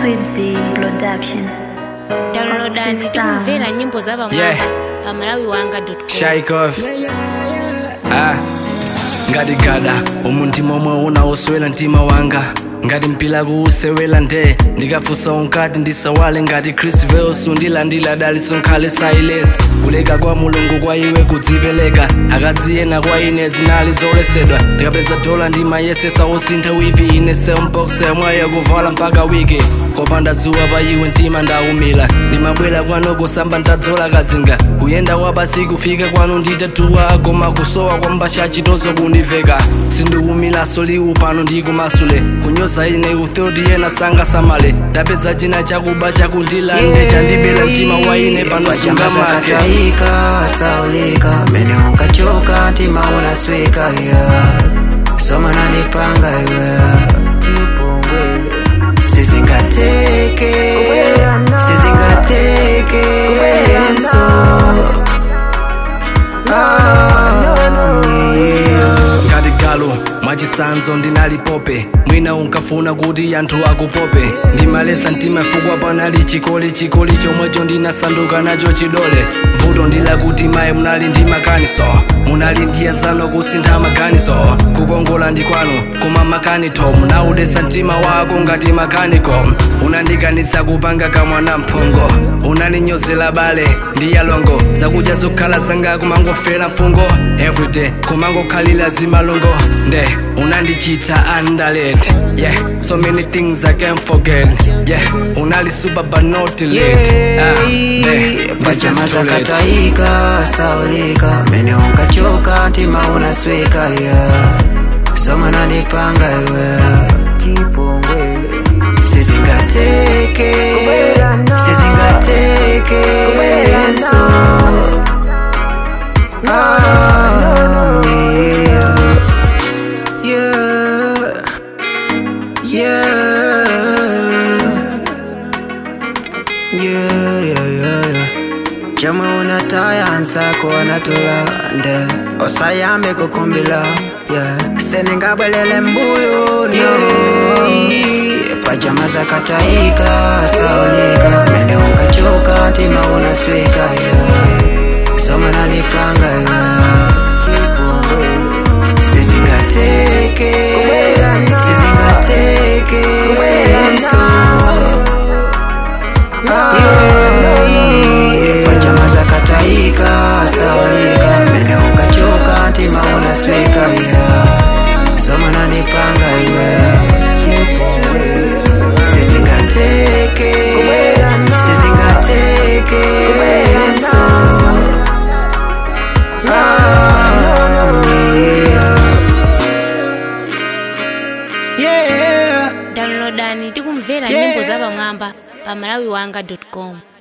Sweezy Production. Downloadani tikumvera nyimbo za pamwamba pa malawiwanga.com. Shaikov ngati gada umuntu momwe unaoswela mtima wanga ngati mpila kuusewela nde ndikafusa unkati ndisawale ngati Chris Veos undilandila daliso nkhale Silas kuleka kwa mulungu kwa iwe kudzipeleka akadziyena kwa ine zinali zolesedwa ndikapeza dola ndima yesesa usintha wivi ine sempokse mwayo kuvala mpaka wiki kopanda dzuwa pa iwe mtima ndaumila ndimabwera kwano kusamba ndadzola kadzinga kuyenda wapasi kufika kwanu nditatuwa koma kusowa kwa mbasha chitozo kundiveka sindiumilaso liwu pano ndikumasule kunyoza ine uthoti yena sanga samale ndapeza china chakuba chakundilande chandibela mtima wa ine pano sungamake saulika mene unkachoka ntima unasweka soma nanipanga iwe sizingateke ngati galo mwachisanzo ndinalipope mwina unkafuna kuti anthu akupope ndimalesa mtima fukwa panali chikoli chomwecho ndinasanduka nacho chidole mvuto ndila kuti mayi munali ndi makaniso munali ndiyazano kusintha maganiso kukongola ndi kwanu koma makanito munaudesa mtima wako ngati makaniko unandikanisa kupanga kamwana mphongo unaninyozela bale ndi yalongo zakudya zokhala zanga kumangofera mfungo everyday kumangokhalira zimalungo nde unandichita underlet so many things I can't forget unali super but not late pachama zakataika saulika mene unkachoka ntima unasweka soma nanipanga iwe sizingateke Chama unataya ansako anatola nde osayambe kukumbila senengabwelele mbuyo pajama zakataika saulika mene unkachoka ntima unasweka soma nanipanga sizingateke pajama zakataika saulika mene unkachoka ntima unasweka soma nanipanga iwe sizingateke Downloadani tikumvera nyimbo za pamwamba pa malawiwanga.com.